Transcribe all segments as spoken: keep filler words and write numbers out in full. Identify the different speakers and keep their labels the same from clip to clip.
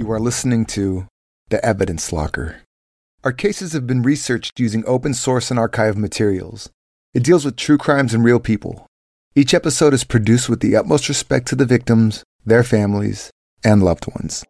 Speaker 1: You are listening to The Evidence Locker. Our cases have been researched using open source and archive materials. It deals with true crimes and real people. Each episode is produced with the utmost respect to the victims, their families, and loved ones.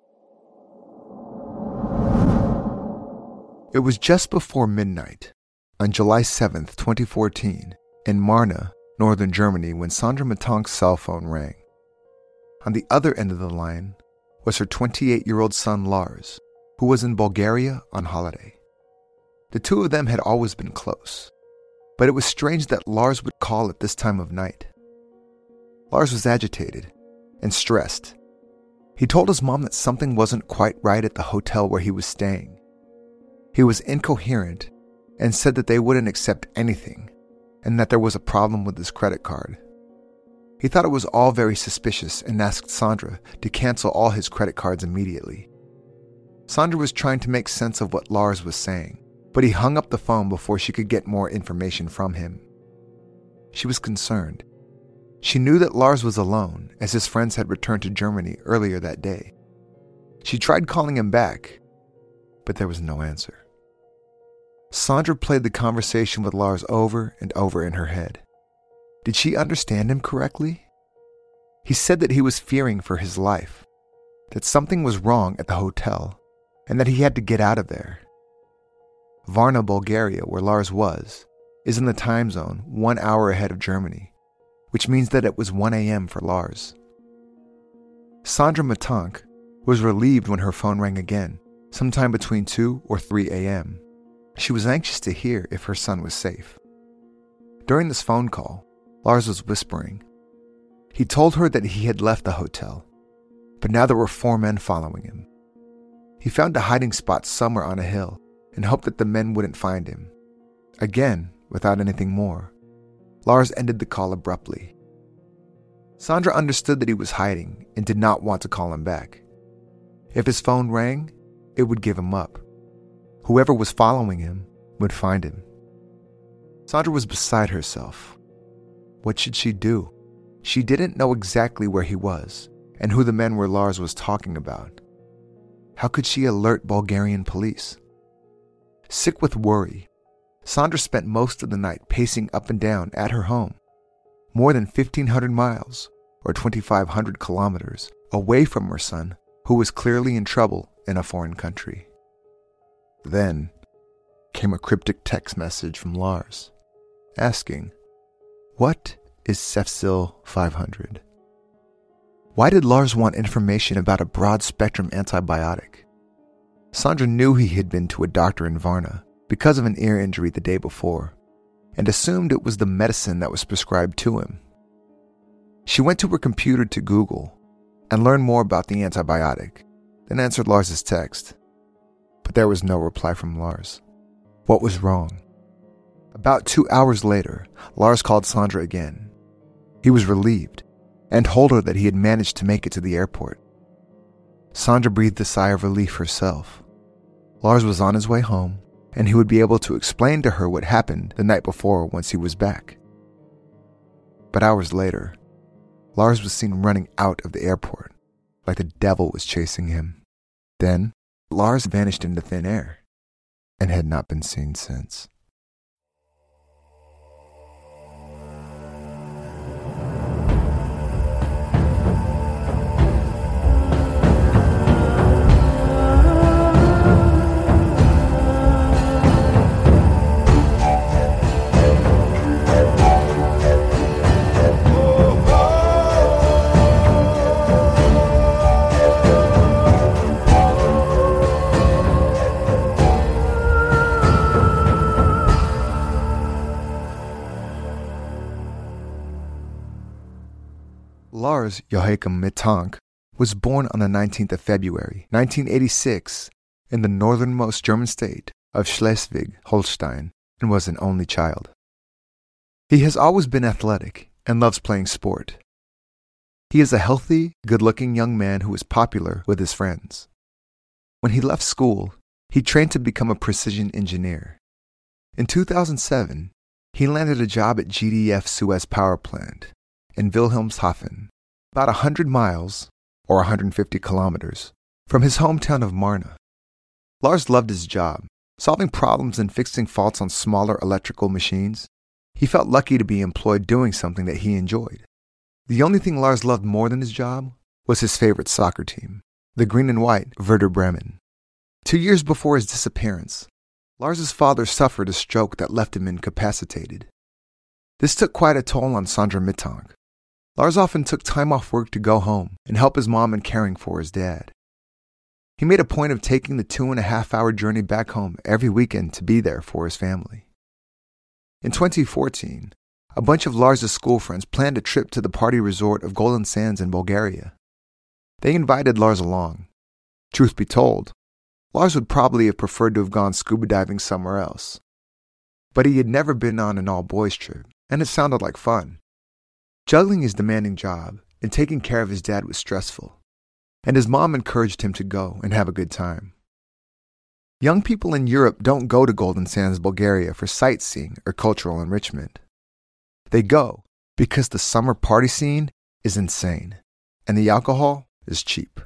Speaker 1: It was just before midnight on July seventh, twenty fourteen, in Marne, northern Germany, when Sandra Matank's cell phone rang. On the other end of the line was her twenty-eight-year-old son Lars, who was in Bulgaria on holiday. The two of them had always been close, but it was strange that Lars would call at this time of night. Lars was agitated and stressed. He told his mom that something wasn't quite right at the hotel where he was staying. He was incoherent and said that they wouldn't accept anything and that there was a problem with his credit card. He thought it was all very suspicious and asked Sandra to cancel all his credit cards immediately. Sandra was trying to make sense of what Lars was saying, but he hung up the phone before she could get more information from him. She was concerned. She knew that Lars was alone, as his friends had returned to Germany earlier that day. She tried calling him back, but there was no answer. Sandra played the conversation with Lars over and over in her head. Did she understand him correctly? He said that he was fearing for his life, that something was wrong at the hotel, and that he had to get out of there. Varna, Bulgaria, where Lars was, is in the time zone one hour ahead of Germany, which means that it was one a.m. for Lars. Sandra Matank was relieved when her phone rang again, sometime between two or three a.m. She was anxious to hear if her son was safe. During this phone call, Lars was whispering. He told her that he had left the hotel, but now there were four men following him. He found a hiding spot somewhere on a hill and hoped that the men wouldn't find him. Again, without anything more, Lars ended the call abruptly. Sandra understood that he was hiding and did not want to call him back. If his phone rang, it would give him up. Whoever was following him would find him. Sandra was beside herself. What should she do? She didn't know exactly where he was and who the men were Lars was talking about. How could she alert Bulgarian police? Sick with worry, Sandra spent most of the night pacing up and down at her home, more than fifteen hundred miles, or twenty-five hundred kilometers, away from her son, who was clearly in trouble in a foreign country. Then came a cryptic text message from Lars, asking, "What is Cefsil five hundred? Why did Lars want information about a broad-spectrum antibiotic? Sandra knew he had been to a doctor in Varna because of an ear injury the day before, and assumed it was the medicine that was prescribed to him. She went to her computer to Google and learn more about the antibiotic, then answered Lars's text. But there was no reply from Lars. What was wrong? About two hours later, Lars called Sandra again. He was relieved and told her that he had managed to make it to the airport. Sandra breathed a sigh of relief herself. Lars was on his way home, and he would be able to explain to her what happened the night before once he was back. But hours later, Lars was seen running out of the airport, like the devil was chasing him. Then, Lars vanished into thin air, and had not been seen since. Lars Joachim Matank was born on the nineteenth of February, nineteen eighty-six, in the northernmost German state of Schleswig-Holstein, and was an only child. He has always been athletic and loves playing sport. He is a healthy, good-looking young man who is popular with his friends. When he left school, he trained to become a precision engineer. In two thousand seven, he landed a job at G D F Suez Power Plant in Wilhelmshaven, about one hundred miles, or one hundred fifty kilometers, From his hometown of Marna, Lars loved his job, solving problems and fixing faults on smaller electrical machines. He felt lucky to be employed doing something that he enjoyed. The only thing Lars loved more than his job was his favorite soccer team, the green and white Werder Bremen. Two years before his disappearance, Lars's father suffered a stroke that left him incapacitated. This took quite a toll on Sondre Mittank. Lars often took time off work to go home and help his mom in caring for his dad. He made a point of taking the two and a half hour journey back home every weekend to be there for his family. In twenty fourteen, a bunch of Lars's school friends planned a trip to the party resort of Golden Sands in Bulgaria. They invited Lars along. Truth be told, Lars would probably have preferred to have gone scuba diving somewhere else. But he had never been on an all-boys trip, and it sounded like fun. Juggling his demanding job and taking care of his dad was stressful, and his mom encouraged him to go and have a good time. Young people in Europe don't go to Golden Sands, Bulgaria for sightseeing or cultural enrichment. They go because the summer party scene is insane, and the alcohol is cheap.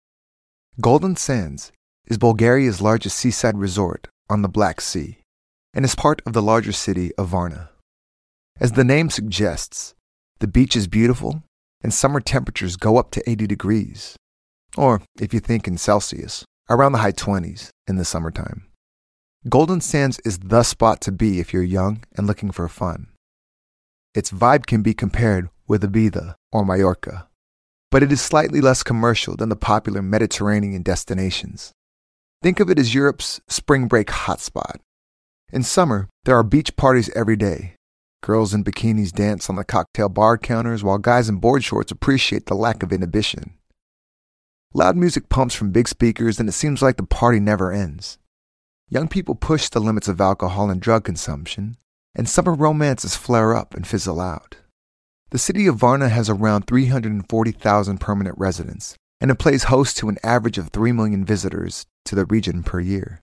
Speaker 1: Golden Sands is Bulgaria's largest seaside resort on the Black Sea, and is part of the larger city of Varna. As the name suggests, the beach is beautiful, and summer temperatures go up to eighty degrees, or, if you think in Celsius, around the high twenties in the summertime. Golden Sands is the spot to be if you're young and looking for fun. Its vibe can be compared with Ibiza or Mallorca, but it is slightly less commercial than the popular Mediterranean destinations. Think of it as Europe's spring break hotspot. In summer, there are beach parties every day. Girls in bikinis dance on the cocktail bar counters while guys in board shorts appreciate the lack of inhibition. Loud music pumps from big speakers, and it seems like the party never ends. Young people push the limits of alcohol and drug consumption, and summer romances flare up and fizzle out. The city of Varna has around three hundred forty thousand permanent residents, and it plays host to an average of three million visitors to the region per year.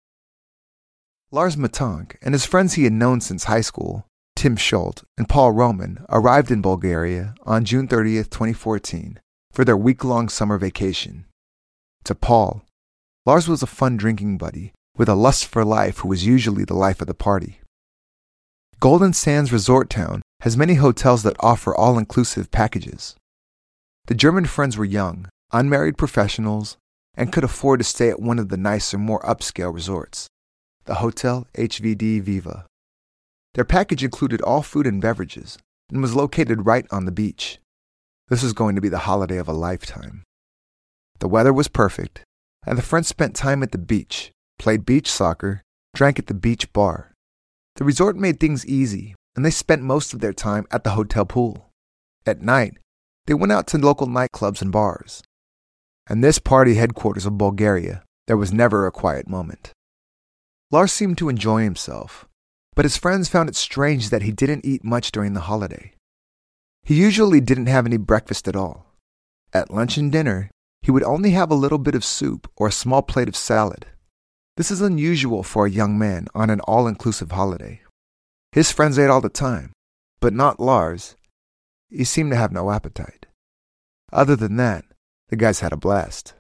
Speaker 1: Lars Mittank and his friends he had known since high school, Tim Schult and Paul Roman, arrived in Bulgaria on June thirtieth, twenty fourteen, for their week-long summer vacation. To Paul, Lars was a fun drinking buddy with a lust for life who was usually the life of the party. Golden Sands Resort Town has many hotels that offer all-inclusive packages. The German friends were young, unmarried professionals, and could afford to stay at one of the nicer, more upscale resorts, the Hotel H V D Viva. Their package included all food and beverages and was located right on the beach. This was going to be the holiday of a lifetime. The weather was perfect, and the friends spent time at the beach, played beach soccer, drank at the beach bar. The resort made things easy, and they spent most of their time at the hotel pool. At night, they went out to local nightclubs and bars. And this party headquarters of Bulgaria, there was never a quiet moment. Lars seemed to enjoy himself, but his friends found it strange that he didn't eat much during the holiday. He usually didn't have any breakfast at all. At lunch and dinner, he would only have a little bit of soup or a small plate of salad. This is unusual for a young man on an all-inclusive holiday. His friends ate all the time, but not Lars. He seemed to have no appetite. Other than that, the guys had a blast.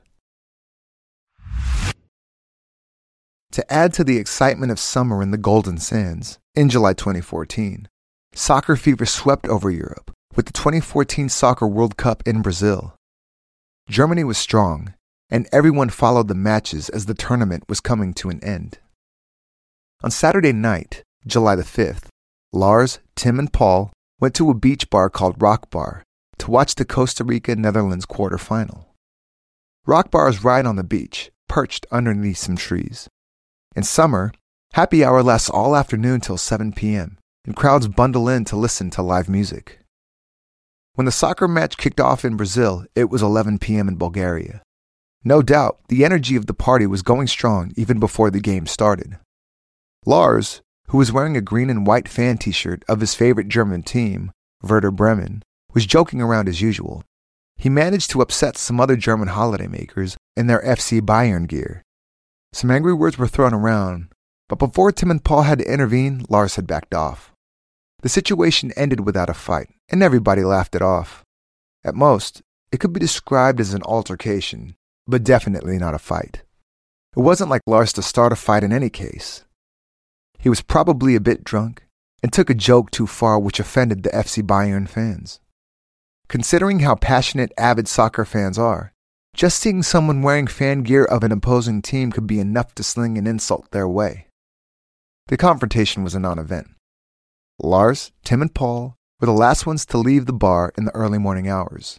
Speaker 1: To add to the excitement of summer in the Golden Sands, in July twenty fourteen, soccer fever swept over Europe with the twenty fourteen Soccer World Cup in Brazil. Germany was strong, and everyone followed the matches as the tournament was coming to an end. On Saturday night, July the fifth, Lars, Tim, and Paul went to a beach bar called Rock Bar to watch the Costa Rica-Netherlands quarterfinal. Rock Bar is right on the beach, perched underneath some trees. In summer, happy hour lasts all afternoon till seven p.m., and crowds bundle in to listen to live music. When the soccer match kicked off in Brazil, it was eleven p.m. in Bulgaria. No doubt, the energy of the party was going strong even before the game started. Lars, who was wearing a green and white fan t-shirt of his favorite German team, Werder Bremen, was joking around as usual. He managed to upset some other German holidaymakers in their F C Bayern gear. Some angry words were thrown around, but before Tim and Paul had to intervene, Lars had backed off. The situation ended without a fight, and everybody laughed it off. At most, it could be described as an altercation, but definitely not a fight. It wasn't like Lars to start a fight in any case. He was probably a bit drunk and took a joke too far, which offended the F C Bayern fans. Considering how passionate avid soccer fans are, just seeing someone wearing fan gear of an opposing team could be enough to sling an insult their way. The confrontation was a non-event. Lars, Tim, and Paul were the last ones to leave the bar in the early morning hours.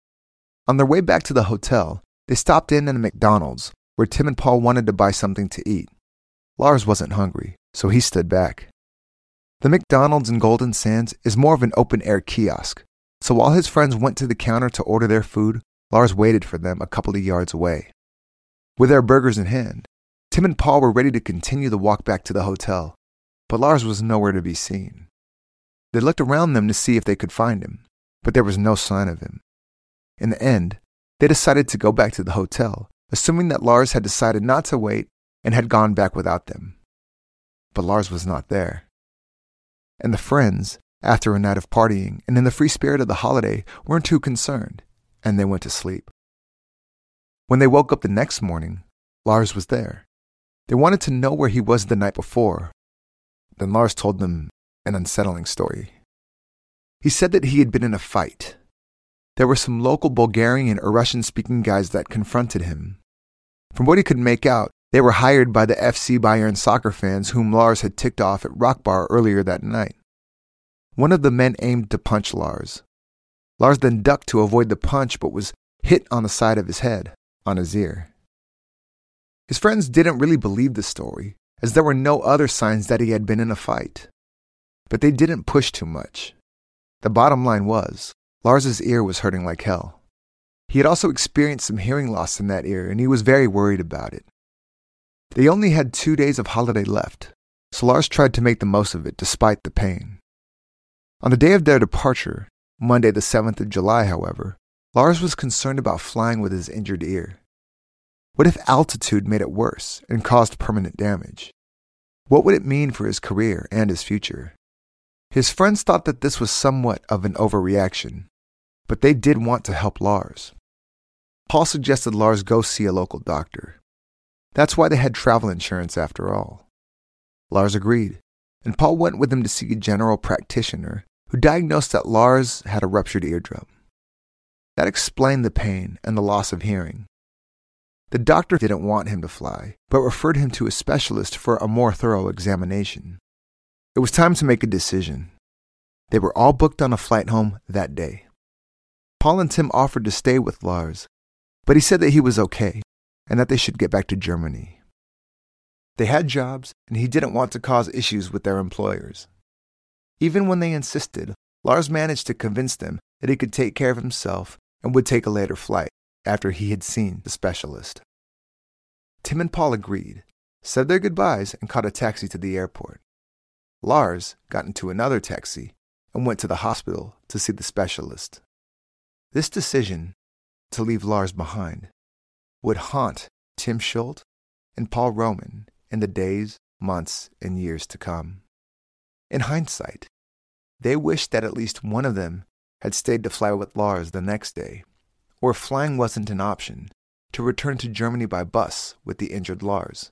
Speaker 1: On their way back to the hotel, they stopped in at a McDonald's where Tim and Paul wanted to buy something to eat. Lars wasn't hungry, so he stood back. The McDonald's in Golden Sands is more of an open-air kiosk, so while his friends went to the counter to order their food, Lars waited for them a couple of yards away. With their burgers in hand, Tim and Paul were ready to continue the walk back to the hotel, but Lars was nowhere to be seen. They looked around them to see if they could find him, but there was no sign of him. In the end, they decided to go back to the hotel, assuming that Lars had decided not to wait and had gone back without them. But Lars was not there. And the friends, after a night of partying and in the free spirit of the holiday, weren't too concerned, and they went to sleep. When they woke up the next morning, Lars was there. They wanted to know where he was the night before. Then Lars told them an unsettling story. He said that he had been in a fight. There were some local Bulgarian or Russian-speaking guys that confronted him. From what he could make out, they were hired by the F C Bayern soccer fans whom Lars had ticked off at Rock Bar earlier that night. One of the men aimed to punch Lars. Lars then ducked to avoid the punch but was hit on the side of his head, on his ear. His friends didn't really believe the story, as there were no other signs that he had been in a fight. But they didn't push too much. The bottom line was, Lars's ear was hurting like hell. He had also experienced some hearing loss in that ear, and he was very worried about it. They only had two days of holiday left, so Lars tried to make the most of it despite the pain. On the day of their departure, Monday the seventh of July, however, Lars was concerned about flying with his injured ear. What if altitude made it worse and caused permanent damage? What would it mean for his career and his future? His friends thought that this was somewhat of an overreaction, but they did want to help Lars. Paul suggested Lars go see a local doctor. That's why they had travel insurance after all. Lars agreed, and Paul went with him to see a general practitioner who diagnosed that Lars had a ruptured eardrum. That explained the pain and the loss of hearing. The doctor didn't want him to fly, but referred him to a specialist for a more thorough examination. It was time to make a decision. They were all booked on a flight home that day. Paul and Tim offered to stay with Lars, but he said that he was okay and that they should get back to Germany. They had jobs, and he didn't want to cause issues with their employers. Even when they insisted, Lars managed to convince them that he could take care of himself and would take a later flight after he had seen the specialist. Tim and Paul agreed, said their goodbyes, and caught a taxi to the airport. Lars got into another taxi and went to the hospital to see the specialist. This decision, to leave Lars behind, would haunt Tim Schuldt and Paul Roman in the days, months, and years to come. In hindsight, they wished that at least one of them had stayed to fly with Lars the next day, or if flying wasn't an option, to return to Germany by bus with the injured Lars.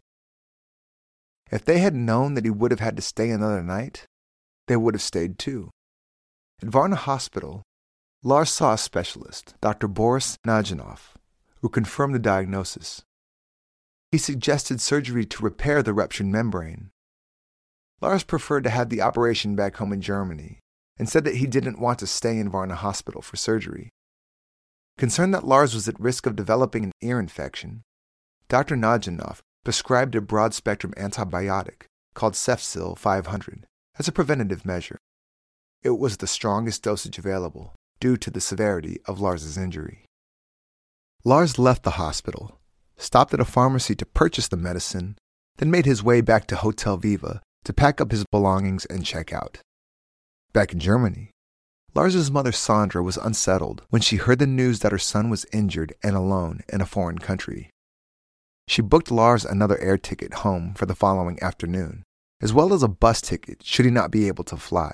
Speaker 1: If they had known that he would have had to stay another night, they would have stayed too. At Varna Hospital, Lars saw a specialist, Doctor Boris Najanov, who confirmed the diagnosis. He suggested surgery to repair the ruptured membrane. Lars preferred to have the operation back home in Germany and said that he didn't want to stay in Varna Hospital for surgery. Concerned that Lars was at risk of developing an ear infection, Doctor Najanov prescribed a broad-spectrum antibiotic called Cefsil five hundred as a preventative measure. It was the strongest dosage available due to the severity of Lars's injury. Lars left the hospital, stopped at a pharmacy to purchase the medicine, then made his way back to Hotel Viva to pack up his belongings and check out. Back in Germany, Lars's mother Sandra was unsettled when she heard the news that her son was injured and alone in a foreign country. She booked Lars another air ticket home for the following afternoon, as well as a bus ticket should he not be able to fly.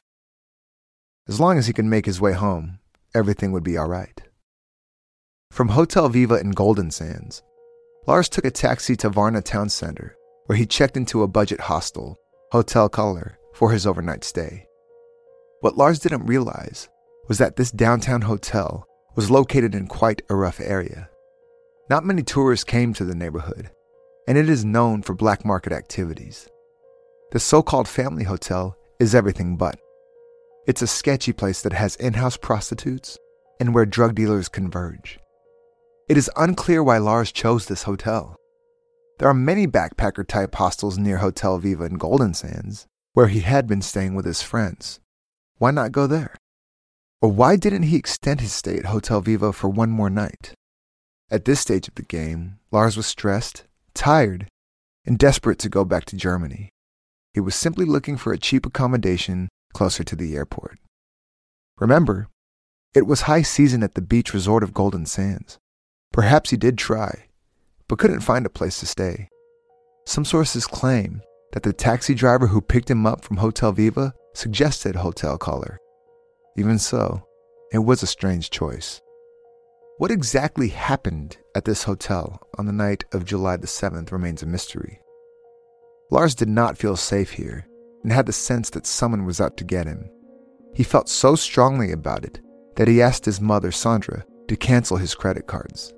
Speaker 1: As long as he could make his way home, everything would be all right. From Hotel Viva in Golden Sands, Lars took a taxi to Varna town center, where he checked into a budget hostel, Hotel Color, for his overnight stay. What Lars didn't realize was that this downtown hotel was located in quite a rough area. Not many tourists came to the neighborhood, and it is known for black market activities. The so-called family hotel is everything but. It's a sketchy place that has in-house prostitutes and where drug dealers converge. It is unclear why Lars chose this hotel. There are many backpacker-type hostels near Hotel Viva in Golden Sands, where he had been staying with his friends. Why not go there? Or why didn't he extend his stay at Hotel Viva for one more night? At this stage of the game, Lars was stressed, tired, and desperate to go back to Germany. He was simply looking for a cheap accommodation closer to the airport. Remember, it was high season at the beach resort of Golden Sands. Perhaps he did try, but couldn't find a place to stay. Some sources claim that the taxi driver who picked him up from Hotel Viva suggested Hotel Color. Even so, it was a strange choice. What exactly happened at this hotel on the night of July the seventh remains a mystery. Lars did not feel safe here and had the sense that someone was out to get him. He felt so strongly about it that he asked his mother, Sandra, to cancel his credit cards.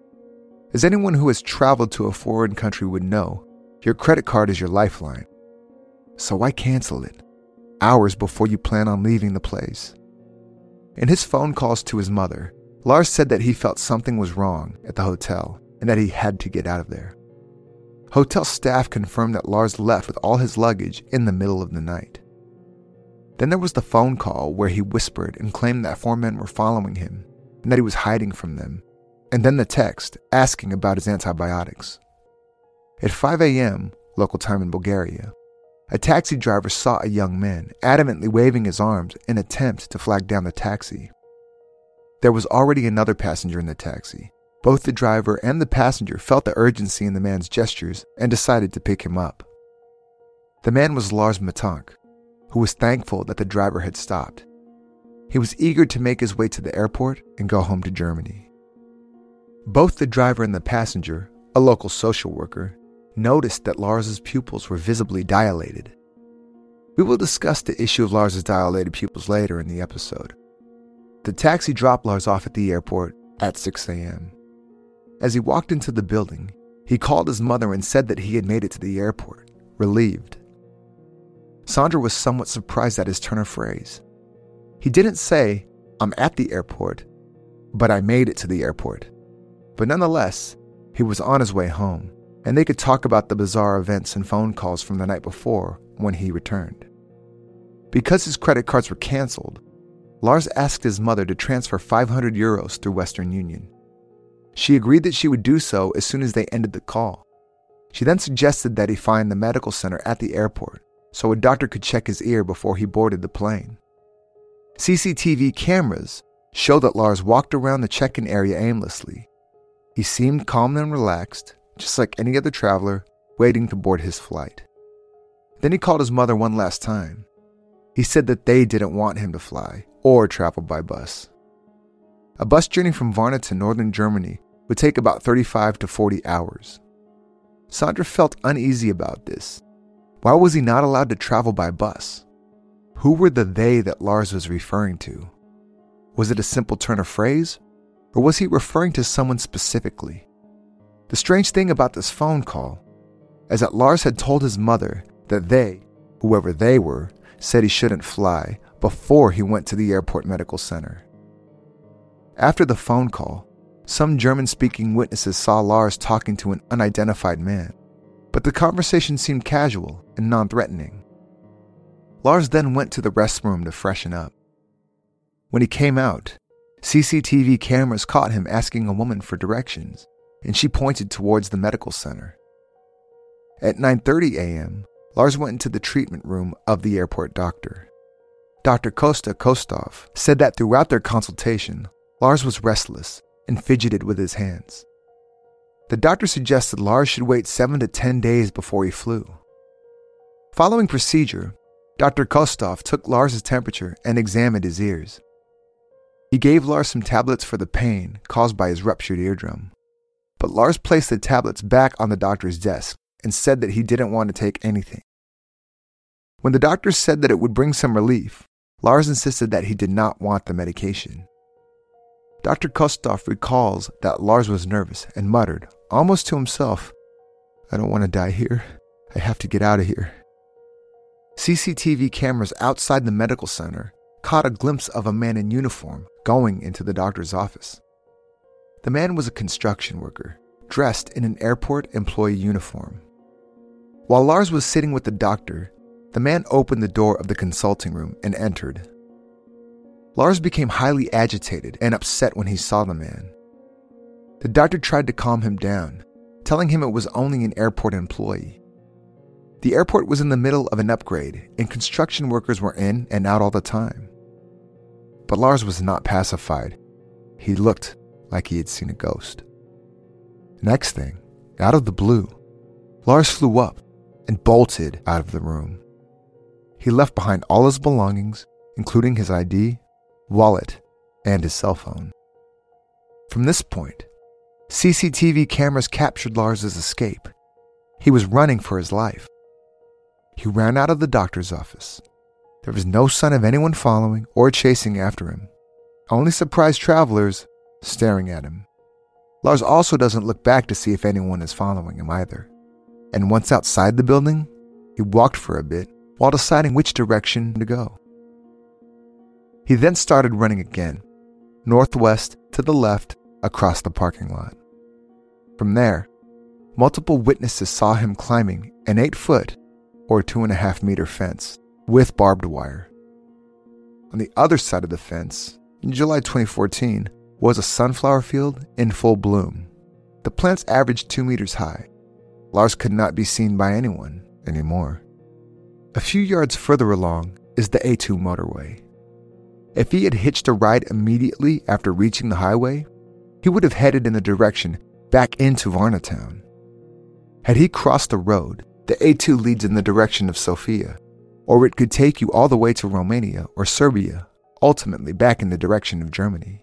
Speaker 1: As anyone who has traveled to a foreign country would know, your credit card is your lifeline. So why cancel it hours before you plan on leaving the place? In his phone calls to his mother, Lars said that he felt something was wrong at the hotel and that he had to get out of there. Hotel staff confirmed that Lars left with all his luggage in the middle of the night. Then there was the phone call where he whispered and claimed that four men were following him and that he was hiding from them, and then the text asking about his antibiotics. At five a.m., local time in Bulgaria, a taxi driver saw a young man adamantly waving his arms in an attempt to flag down the taxi. There was already another passenger in the taxi. Both the driver and the passenger felt the urgency in the man's gestures and decided to pick him up. The man was Lars Matank, who was thankful that the driver had stopped. He was eager to make his way to the airport and go home to Germany. Both the driver and the passenger, a local social worker, noticed that Lars's pupils were visibly dilated. We will discuss the issue of Lars's dilated pupils later in the episode. The taxi dropped Lars off at the airport at six a.m. As he walked into the building, he called his mother and said that he had made it to the airport, relieved. Sandra was somewhat surprised at his turn of phrase. He didn't say, "I'm at the airport," but "I made it to the airport." But nonetheless, he was on his way home, and they could talk about the bizarre events and phone calls from the night before when he returned. Because his credit cards were canceled, Lars asked his mother to transfer five hundred euros through Western Union. She agreed that she would do so as soon as they ended the call. She then suggested that he find the medical center at the airport so a doctor could check his ear before he boarded the plane. C C T V cameras showed that Lars walked around the check-in area aimlessly. He seemed calm and relaxed, just like any other traveler waiting to board his flight. Then he called his mother one last time. He said that they didn't want him to fly or travel by bus. A bus journey from Varna to northern Germany would take about thirty-five to forty hours. Sandra felt uneasy about this. Why was he not allowed to travel by bus? Who were the they that Lars was referring to? Was it a simple turn of phrase, or was he referring to someone specifically? The strange thing about this phone call is that Lars had told his mother that they, whoever they were, said he shouldn't fly before he went to the airport medical center. After the phone call, some German-speaking witnesses saw Lars talking to an unidentified man, but the conversation seemed casual and non-threatening. Lars then went to the restroom to freshen up. When he came out, C C T V cameras caught him asking a woman for directions, and she pointed towards the medical center. At nine thirty a.m., Lars went into the treatment room of the airport doctor. Doctor Kosta Kostov said that throughout their consultation, Lars was restless and fidgeted with his hands. The doctor suggested Lars should wait seven to ten days before he flew. Following procedure, Doctor Kostov took Lars's temperature and examined his ears. He gave Lars some tablets for the pain caused by his ruptured eardrum. but Lars placed the tablets back on the doctor's desk and said that he didn't want to take anything. When the doctor said that it would bring some relief, Lars insisted that he did not want the medication. Doctor Kostov recalls that Lars was nervous and muttered, almost to himself, "I don't want to die here. I have to get out of here." C C T V cameras outside the medical center caught a glimpse of a man in uniform going into the doctor's office. The man was a construction worker, dressed in an airport employee uniform. While Lars was sitting with the doctor, the man opened the door of the consulting room and entered. Lars became highly agitated and upset when he saw the man. The doctor tried to calm him down, telling him it was only an airport employee. The airport was in the middle of an upgrade, and construction workers were in and out all the time. But Lars was not pacified. He looked like he had seen a ghost. Next thing, out of the blue, Lars flew up and bolted out of the room. He left behind all his belongings, including his I D, wallet, and his cell phone. From this point, C C T V cameras captured Lars's escape. He was running for his life. He ran out of the doctor's office. There was no sign of anyone following or chasing after him, only surprised travelers staring at him. Lars also doesn't look back to see if anyone is following him either. And once outside the building, he walked for a bit while deciding which direction to go. He then started running again, northwest to the left across the parking lot. From there, multiple witnesses saw him climbing an eight-foot or two and a half meter fence with barbed wire. On the other side of the fence, in July twenty fourteen, was a sunflower field in full bloom. The plants averaged two meters high. Lars could not be seen by anyone anymore. A few yards further along is the A two motorway. If he had hitched a ride immediately after reaching the highway, he would have headed in the direction back into Varna town. Had he crossed the road, the A two leads in the direction of Sofia, or it could take you all the way to Romania or Serbia, ultimately back in the direction of Germany.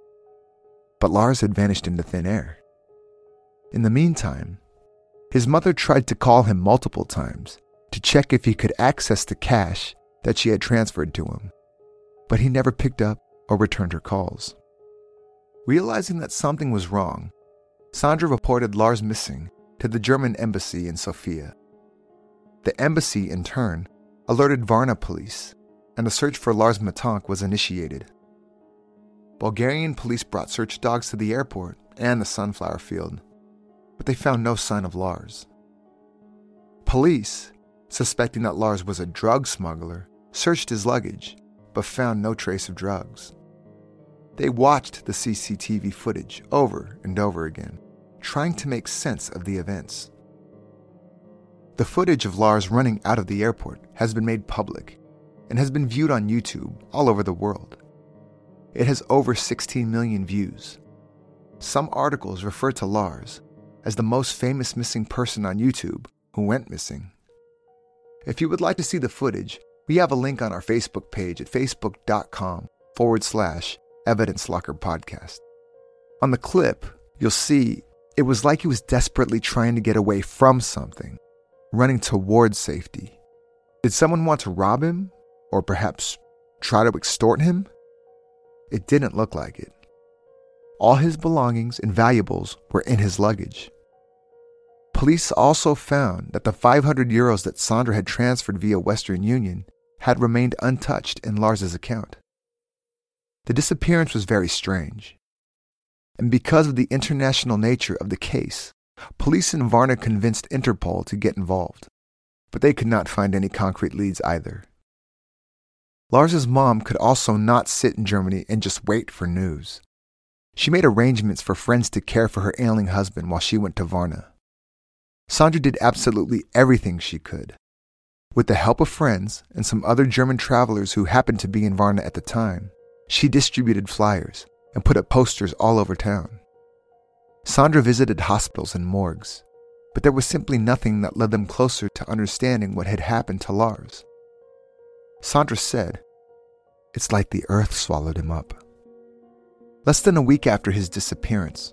Speaker 1: But Lars had vanished into thin air. In the meantime, his mother tried to call him multiple times to check if he could access the cash that she had transferred to him, but he never picked up or returned her calls. Realizing that something was wrong, Sandra reported Lars missing to the German embassy in Sofia. The embassy, in turn, alerted Varna police, and a search for Lars Matonk was initiated. Bulgarian police brought search dogs to the airport and the sunflower field, but they found no sign of Lars. Police, suspecting that Lars was a drug smuggler, searched his luggage, but found no trace of drugs. They watched the C C T V footage over and over again, trying to make sense of the events. The footage of Lars running out of the airport has been made public and has been viewed on YouTube all over the world. It has over sixteen million views. Some articles refer to Lars as the most famous missing person on YouTube who went missing. If you would like to see the footage, we have a link on our Facebook page at facebook.com forward slash Evidence Locker Podcast. On the clip, you'll see it was like he was desperately trying to get away from something, running towards safety. Did someone want to rob him? Or perhaps try to extort him? It didn't look like it. All his belongings and valuables were in his luggage. Police also found that the five hundred euros that Sandra had transferred via Western Union had remained untouched in Lars's account. The disappearance was very strange. And because of the international nature of the case, police in Varna convinced Interpol to get involved, but they could not find any concrete leads either. Lars's mom could also not sit in Germany and just wait for news. She made arrangements for friends to care for her ailing husband while she went to Varna. Sandra did absolutely everything she could. With the help of friends and some other German travelers who happened to be in Varna at the time, she distributed flyers and put up posters all over town. Sandra visited hospitals and morgues, but there was simply nothing that led them closer to understanding what had happened to Lars. Sandra said, "It's like the earth swallowed him up." Less than a week after his disappearance,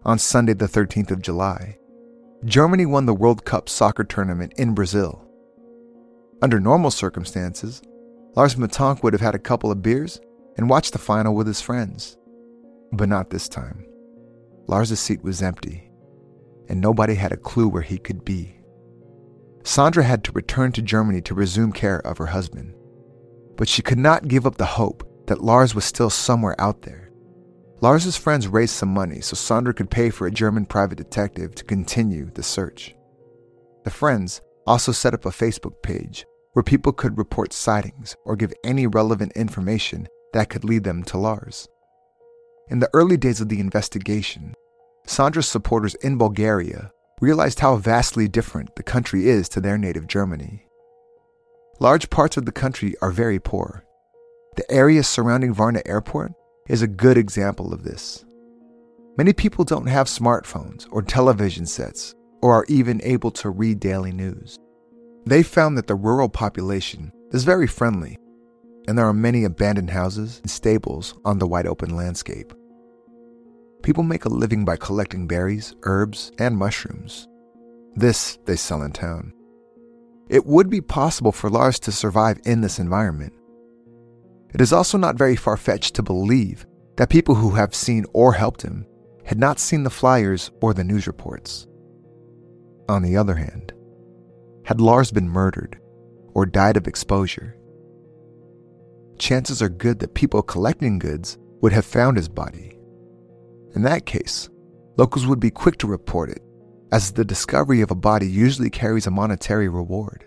Speaker 1: On Sunday the thirteenth of July, Germany won the World Cup soccer tournament in Brazil. Under normal circumstances, Lars Mittank would have had a couple of beers and watched the final with his friends. But not this time. Lars' seat was empty, and nobody had a clue where he could be. Sandra had to return to Germany to resume care of her husband, but she could not give up the hope that Lars was still somewhere out there. Lars' friends raised some money so Sandra could pay for a German private detective to continue the search. The friends also set up a Facebook page where people could report sightings or give any relevant information that could lead them to Lars. In the early days of the investigation, Sandra's supporters in Bulgaria realized how vastly different the country is to their native Germany. Large parts of the country are very poor. The area surrounding Varna Airport is a good example of this. Many people don't have smartphones or television sets or are even able to read daily news. They found that the rural population is very friendly, and there are many abandoned houses and stables on the wide open landscape. People make a living by collecting berries, herbs, and mushrooms. This they sell in town. It would be possible for Lars to survive in this environment. It is also not very far-fetched to believe that people who have seen or helped him had not seen the flyers or the news reports. On the other hand, had Lars been murdered or died of exposure, chances are good that people collecting goods would have found his body. In that case, locals would be quick to report it, as the discovery of a body usually carries a monetary reward.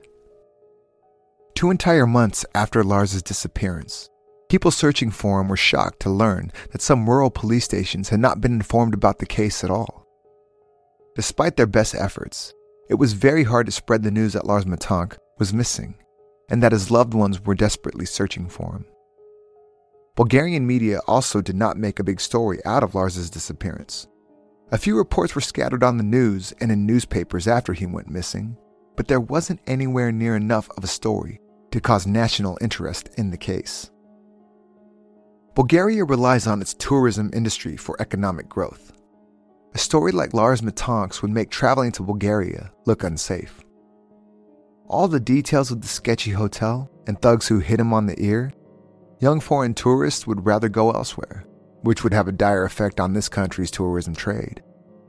Speaker 1: Two entire months after Lars' disappearance, people searching for him were shocked to learn that some rural police stations had not been informed about the case at all. Despite their best efforts, it was very hard to spread the news that Lars Mittank was missing and that his loved ones were desperately searching for him. Bulgarian media also did not make a big story out of Lars' disappearance. A few reports were scattered on the news and in newspapers after he went missing, but there wasn't anywhere near enough of a story to cause national interest in the case. Bulgaria relies on its tourism industry for economic growth. A story like Lars Mittank's would make traveling to Bulgaria look unsafe. All the details of the sketchy hotel and thugs who hit him on the ear, young foreign tourists would rather go elsewhere, which would have a dire effect on this country's tourism trade.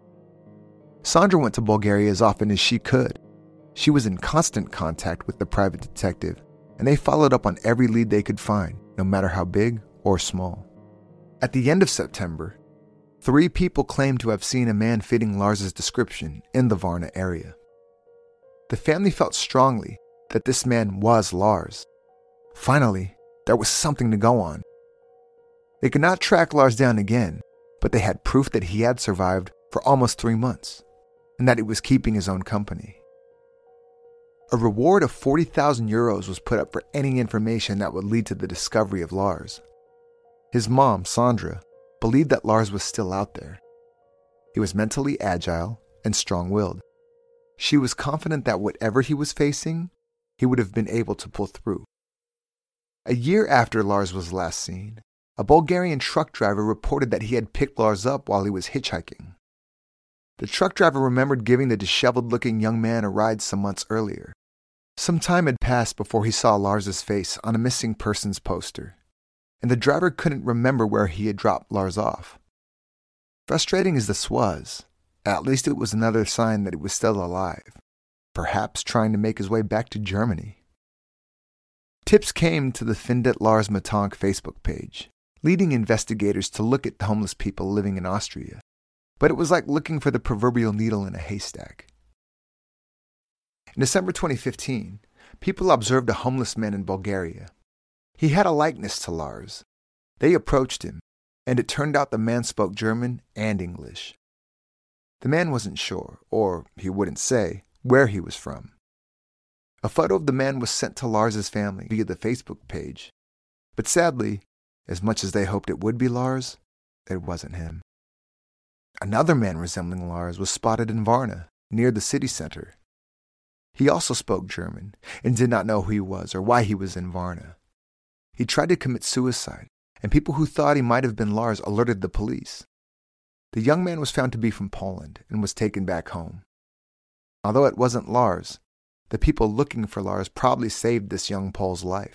Speaker 1: Sandra went to Bulgaria as often as she could. She was in constant contact with the private detective, and they followed up on every lead they could find, no matter how big or small. At the end of September, three people claimed to have seen a man fitting Lars' description in the Varna area. The family felt strongly that this man was Lars. Finally, there was something to go on. They could not track Lars down again, but they had proof that he had survived for almost three months, and that he was keeping his own company. A reward of forty thousand euros was put up for any information that would lead to the discovery of Lars. His mom, Sandra, believed that Lars was still out there. He was mentally agile and strong-willed. She was confident that whatever he was facing, he would have been able to pull through. A year after Lars was last seen, a Bulgarian truck driver reported that he had picked Lars up while he was hitchhiking. The truck driver remembered giving the disheveled-looking young man a ride some months earlier. Some time had passed before he saw Lars' face on a missing persons poster, and the driver couldn't remember where he had dropped Lars off. Frustrating as this was, at least it was another sign that he was still alive, perhaps trying to make his way back to Germany. Tips came to the Findet Lars Mittank Facebook page, leading investigators to look at homeless people living in Austria, but it was like looking for the proverbial needle in a haystack. In December twenty fifteen, people observed a homeless man in Bulgaria. He had a likeness to Lars. They approached him, and it turned out the man spoke German and English. The man wasn't sure, or he wouldn't say, where he was from. A photo of the man was sent to Lars' family via the Facebook page, but sadly, as much as they hoped it would be Lars, it wasn't him. Another man resembling Lars was spotted in Varna, near the city center. He also spoke German and did not know who he was or why he was in Varna. He tried to commit suicide, and people who thought he might have been Lars alerted the police. the young man was found to be from Poland and was taken back home. Although it wasn't Lars, the people looking for Lars probably saved this young Pole's life.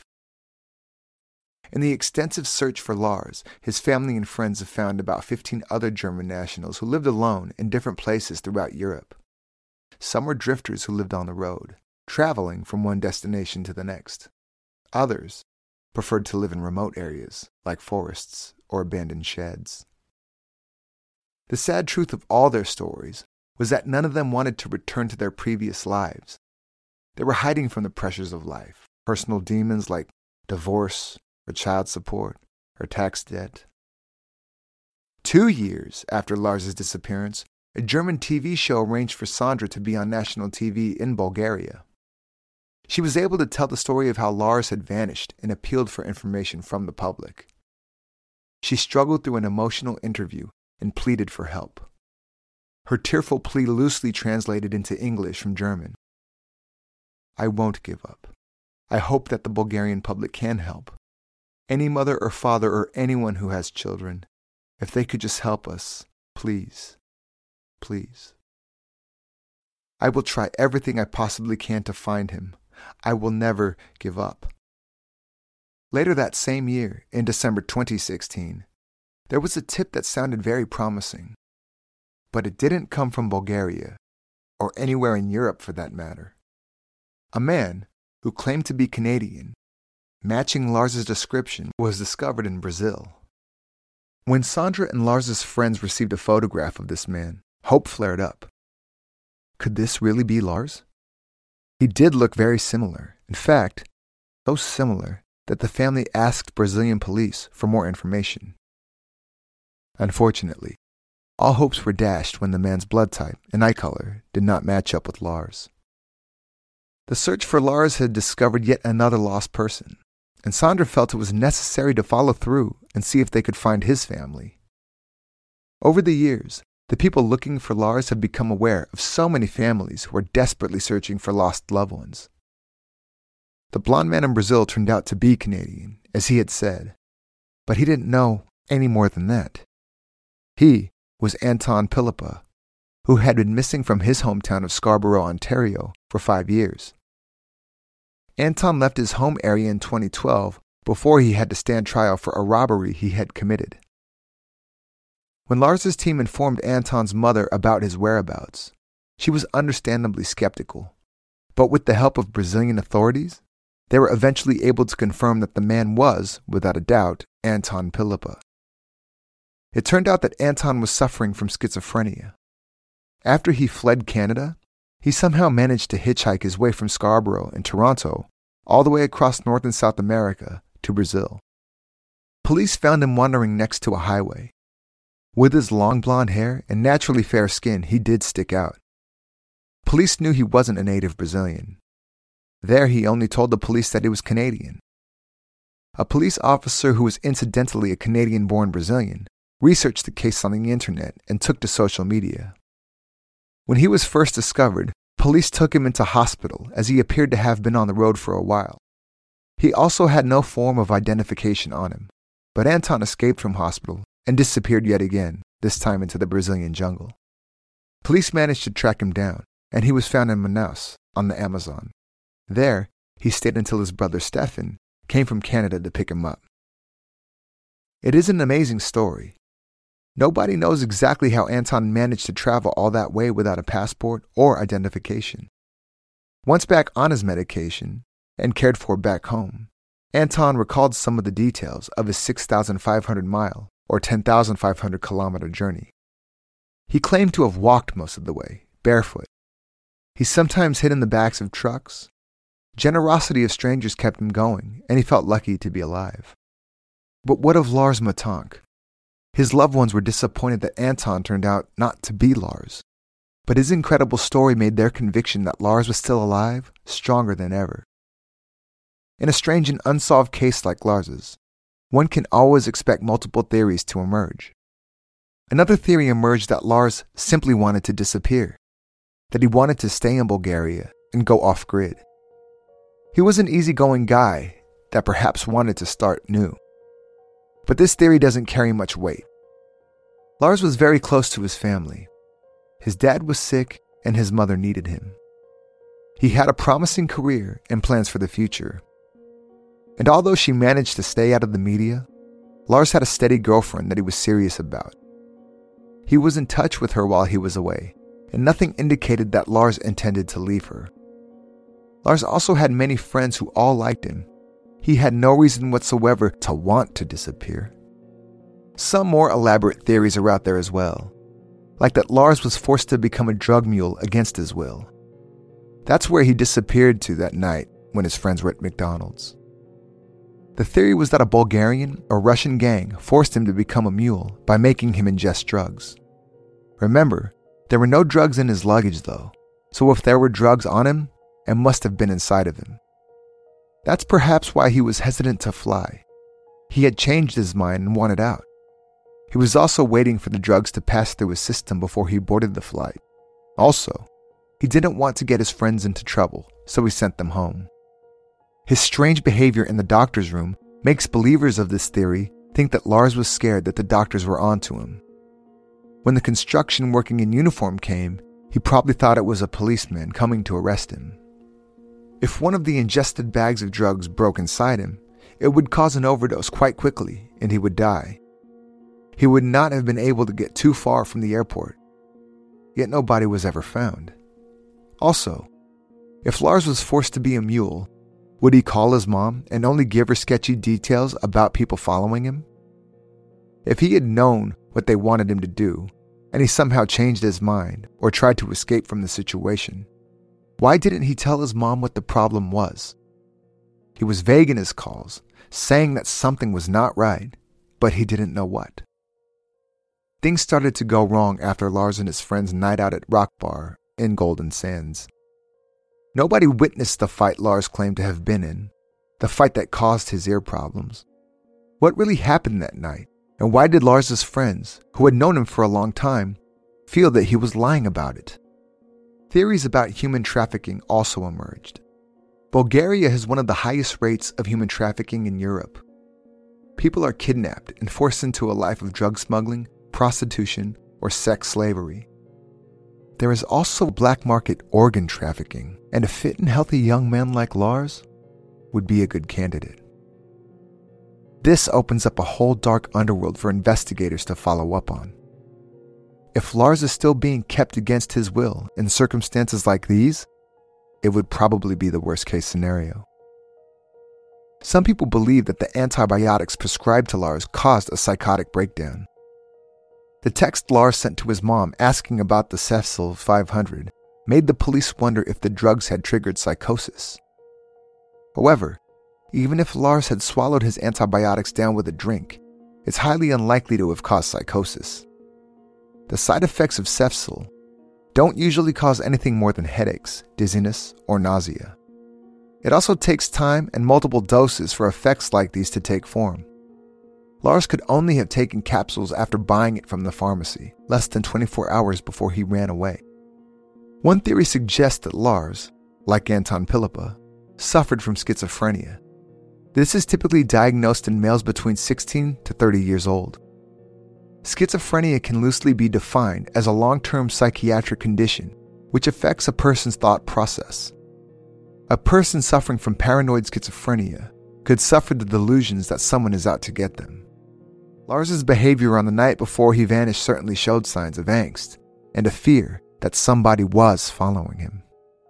Speaker 1: In the extensive search for Lars, his family and friends have found about fifteen other German nationals who lived alone in different places throughout Europe. Some were drifters who lived on the road, traveling from one destination to the next. Others preferred to live in remote areas, like forests or abandoned sheds. The sad truth of all their stories was that none of them wanted to return to their previous lives. They were hiding from the pressures of life, personal demons like divorce, or child support, or tax debt. Two years after Lars's disappearance, a German T V show arranged for Sandra to be on national T V in Bulgaria. She was able to tell the story of how Lars had vanished and appealed for information from the public. She struggled through an emotional interview and pleaded for help. Her tearful plea loosely translated into English from German. "I won't give up. I hope that the Bulgarian public can help. Any mother or father or anyone who has children, if they could just help us, please, please. I will try everything I possibly can to find him. I will never give up." Later that same year, in December twenty sixteen, there was a tip that sounded very promising. But it didn't come from Bulgaria, or anywhere in Europe for that matter. A man who claimed to be Canadian, matching Lars's description, was discovered in Brazil. When Sandra and Lars's friends received a photograph of this man, hope flared up. Could this really be Lars? He did look very similar. In fact, so similar that the family asked Brazilian police for more information. Unfortunately, all hopes were dashed when the man's blood type and eye color did not match up with Lars. The search for Lars had discovered yet another lost person, and Sandra felt it was necessary to follow through and see if they could find his family. Over the years, the people looking for Lars have become aware of so many families who are desperately searching for lost loved ones. The blonde man in Brazil turned out to be Canadian, as he had said, but he didn't know any more than that. He was Anton Pilipa, who had been missing from his hometown of Scarborough, Ontario, for five years. Anton left his home area in twenty twelve before he had to stand trial for a robbery he had committed. When Lars's team informed Anton's mother about his whereabouts, she was understandably skeptical. But with the help of Brazilian authorities, they were eventually able to confirm that the man was, without a doubt, Anton Pilipa. It turned out that Anton was suffering from schizophrenia. After he fled Canada, he somehow managed to hitchhike his way from Scarborough in Toronto all the way across North and South America to Brazil. Police found him wandering next to a highway. With his long blonde hair and naturally fair skin, he did stick out. Police knew he wasn't a native Brazilian. There, he only told the police that he was Canadian. A police officer who was incidentally a Canadian-born Brazilian researched the case on the internet and took to social media. When he was first discovered, police took him into hospital as he appeared to have been on the road for a while. He also had no form of identification on him, but Anton escaped from hospital and disappeared yet again, this time into the Brazilian jungle. Police managed to track him down, and he was found in Manaus, on the Amazon. There, he stayed until his brother Stefan came from Canada to pick him up. It is an amazing story. Nobody knows exactly how Anton managed to travel all that way without a passport or identification. Once back on his medication, and cared for back home, Anton recalled some of the details of his six thousand five hundred mile or ten thousand five hundred kilometer journey. He claimed to have walked most of the way, barefoot. He sometimes hid in the backs of trucks. Generosity of strangers kept him going, and he felt lucky to be alive. But what of Lars Matonk? His loved ones were disappointed that Anton turned out not to be Lars. But his incredible story made their conviction that Lars was still alive stronger than ever. In a strange and unsolved case like Lars's, one can always expect multiple theories to emerge. Another theory emerged that Lars simply wanted to disappear, that he wanted to stay in Bulgaria and go off-grid. He was an easygoing guy that perhaps wanted to start new. But this theory doesn't carry much weight. Lars was very close to his family. His dad was sick and his mother needed him. He had a promising career and plans for the future. And although she managed to stay out of the media, Lars had a steady girlfriend that he was serious about. He was in touch with her while he was away, and nothing indicated that Lars intended to leave her. Lars also had many friends who all liked him. He had no reason whatsoever to want to disappear. Some more elaborate theories are out there as well, like that Lars was forced to become a drug mule against his will. That's where he disappeared to that night when his friends were at McDonald's. The theory was that a Bulgarian or Russian gang forced him to become a mule by making him ingest drugs. Remember, there were no drugs in his luggage though, so if there were drugs on him, it must have been inside of him. That's perhaps why he was hesitant to fly. He had changed his mind and wanted out. He was also waiting for the drugs to pass through his system before he boarded the flight. Also, he didn't want to get his friends into trouble, so he sent them home. His strange behavior in the doctor's room makes believers of this theory think that Lars was scared that the doctors were onto him. When the construction working in uniform came, he probably thought it was a policeman coming to arrest him. If one of the ingested bags of drugs broke inside him, it would cause an overdose quite quickly and he would die. He would not have been able to get too far from the airport, yet nobody was ever found. Also, if Lars was forced to be a mule, would he call his mom and only give her sketchy details about people following him? If he had known what they wanted him to do, and he somehow changed his mind or tried to escape from the situation, why didn't he tell his mom what the problem was? He was vague in his calls, saying that something was not right, but he didn't know what. Things started to go wrong after Lars and his friends' night out at Rock Bar in Golden Sands. Nobody witnessed the fight Lars claimed to have been in, the fight that caused his ear problems. What really happened that night, and why did Lars's friends, who had known him for a long time, feel that he was lying about it? Theories about human trafficking also emerged. Bulgaria has one of the highest rates of human trafficking in Europe. People are kidnapped and forced into a life of drug smuggling, prostitution, or sex slavery. There is also black market organ trafficking, and a fit and healthy young man like Lars would be a good candidate. This opens up a whole dark underworld for investigators to follow up on. If Lars is still being kept against his will in circumstances like these, it would probably be the worst case scenario. Some people believe that the antibiotics prescribed to Lars caused a psychotic breakdown. The text Lars sent to his mom asking about the Cefsil five hundred made the police wonder if the drugs had triggered psychosis. However, even if Lars had swallowed his antibiotics down with a drink, it's highly unlikely to have caused psychosis. The side effects of Cefsil don't usually cause anything more than headaches, dizziness, or nausea. It also takes time and multiple doses for effects like these to take form. Lars could only have taken capsules after buying it from the pharmacy, less than twenty-four hours before he ran away. One theory suggests that Lars, like Anton Pilipa, suffered from schizophrenia. This is typically diagnosed in males between sixteen to thirty years old. Schizophrenia can loosely be defined as a long-term psychiatric condition which affects a person's thought process. A person suffering from paranoid schizophrenia could suffer the delusions that someone is out to get them. Lars's behavior on the night before he vanished certainly showed signs of angst and a fear that somebody was following him.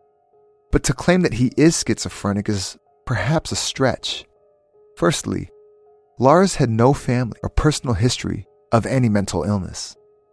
Speaker 1: But to claim that he is schizophrenic is perhaps a stretch. Firstly, Lars had no family or personal history of any mental illness.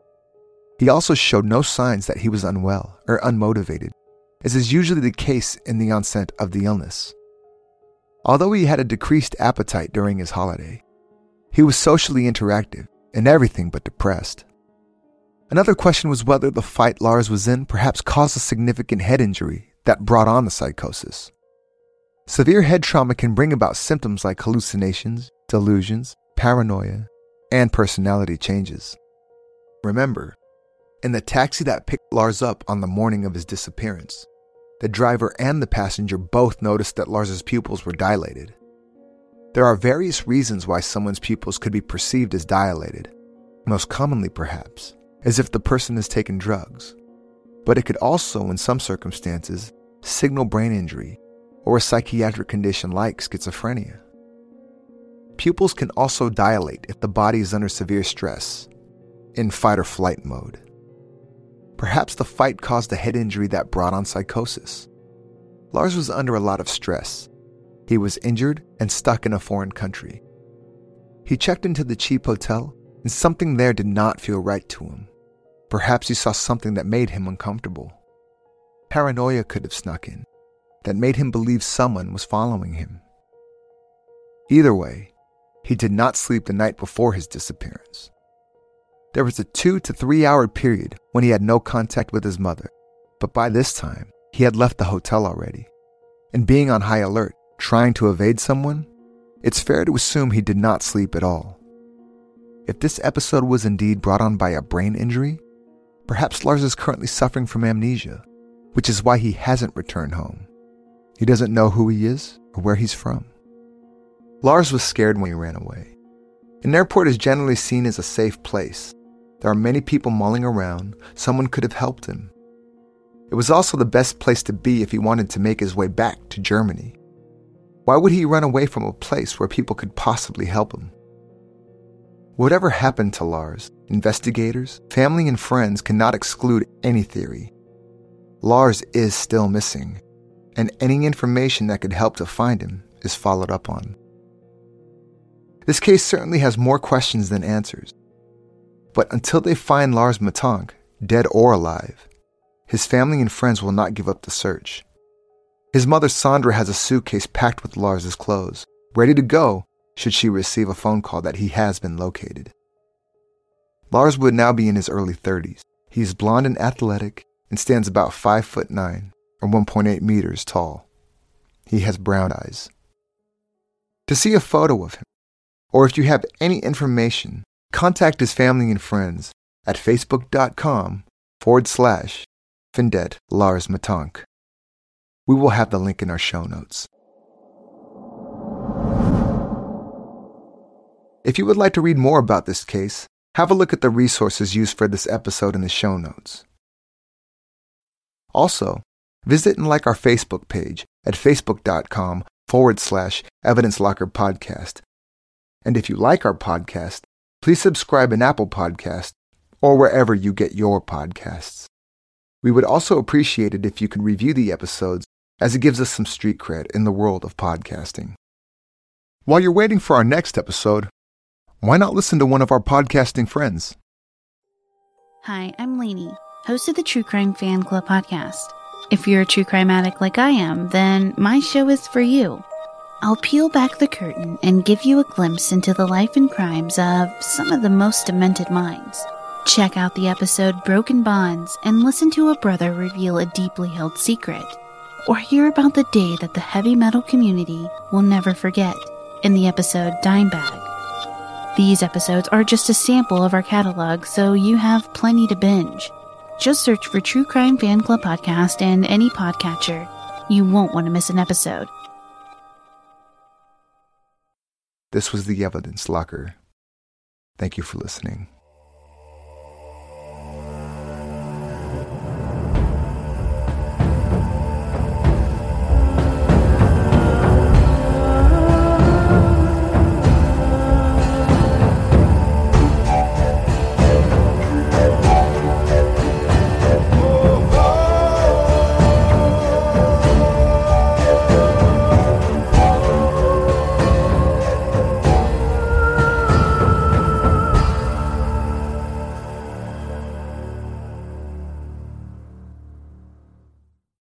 Speaker 1: He also showed no signs that he was unwell or unmotivated, as is usually the case in the onset of the illness. Although he had a decreased appetite during his holiday, he was socially interactive and everything but depressed. Another question was whether the fight Lars was in perhaps caused a significant head injury that brought on the psychosis. Severe head trauma can bring about symptoms like hallucinations, delusions, paranoia, and personality changes. Remember, in the taxi that picked Lars up on the morning of his disappearance, the driver and the passenger both noticed that Lars's pupils were dilated. There are various reasons why someone's pupils could be perceived as dilated. most commonly perhaps, as if the person has taken drugs, but it could also, in some circumstances, signal brain injury or a psychiatric condition like schizophrenia. Pupils can also dilate if the body is under severe stress, in fight or flight mode. Perhaps the fight caused a head injury that brought on psychosis. Lars was under a lot of stress. He was injured and stuck in a foreign country. He checked into the cheap hotel, and something there did not feel right to him. Perhaps he saw something that made him uncomfortable. Paranoia could have snuck in, that made him believe someone was following him. Either way, he did not sleep the night before his disappearance. There was a two to three hour period when he had no contact with his mother, but by this time, he had left the hotel already. And being on high alert, trying to evade someone, it's fair to assume he did not sleep at all. If this episode was indeed brought on by a brain injury, perhaps Lars is currently suffering from amnesia, which is why he hasn't returned home. He doesn't know who he is or where he's from. Lars was scared when he ran away. An airport is generally seen as a safe place. There are many people mulling around. Someone could have helped him. It was also the best place to be if he wanted to make his way back to Germany. Why would he run away from a place where people could possibly help him? Whatever happened to Lars, investigators, family, and friends cannot exclude any theory. Lars is still missing, and any information that could help to find him is followed up on. This case certainly has more questions than answers. But until they find Lars Matonk, dead or alive, his family and friends will not give up the search. His mother Sandra has a suitcase packed with Lars's clothes, ready to go should she receive a phone call that he has been located. Lars would now be in his early thirties. He is blond and athletic and stands about five foot nine or one point eight meters tall. He has brown eyes. To see a photo of him, or if you have any information, contact his family and friends at facebook.com forward slash Findet Lars Matonk. We will have the link in our show notes. If you would like to read more about this case, have a look at the resources used for this episode in the show notes. Also, visit and like our Facebook page at facebook.com forward slash Evidence Locker Podcast. And if you like our podcast, please subscribe in Apple Podcasts or wherever you get your podcasts. We would also appreciate it if you could review the episodes, as it gives us some street cred in the world of podcasting. While you're waiting for our next episode, why not listen to one of our podcasting friends?
Speaker 2: Hi, I'm Lainey, host of the True Crime Fan Club podcast. If you're a true crime addict like I am, then my show is for you. I'll peel back the curtain and give you a glimpse into the life and crimes of some of the most demented minds. Check out the episode Broken Bonds and listen to a brother reveal a deeply held secret. Or hear about the day that the heavy metal community will never forget in the episode Dime Bag. These episodes are just a sample of our catalog, so you have plenty to binge. Just search for True Crime Fan Club Podcast in any podcatcher. You won't want to miss an episode.
Speaker 1: This was the Evidence Locker. Thank you for listening.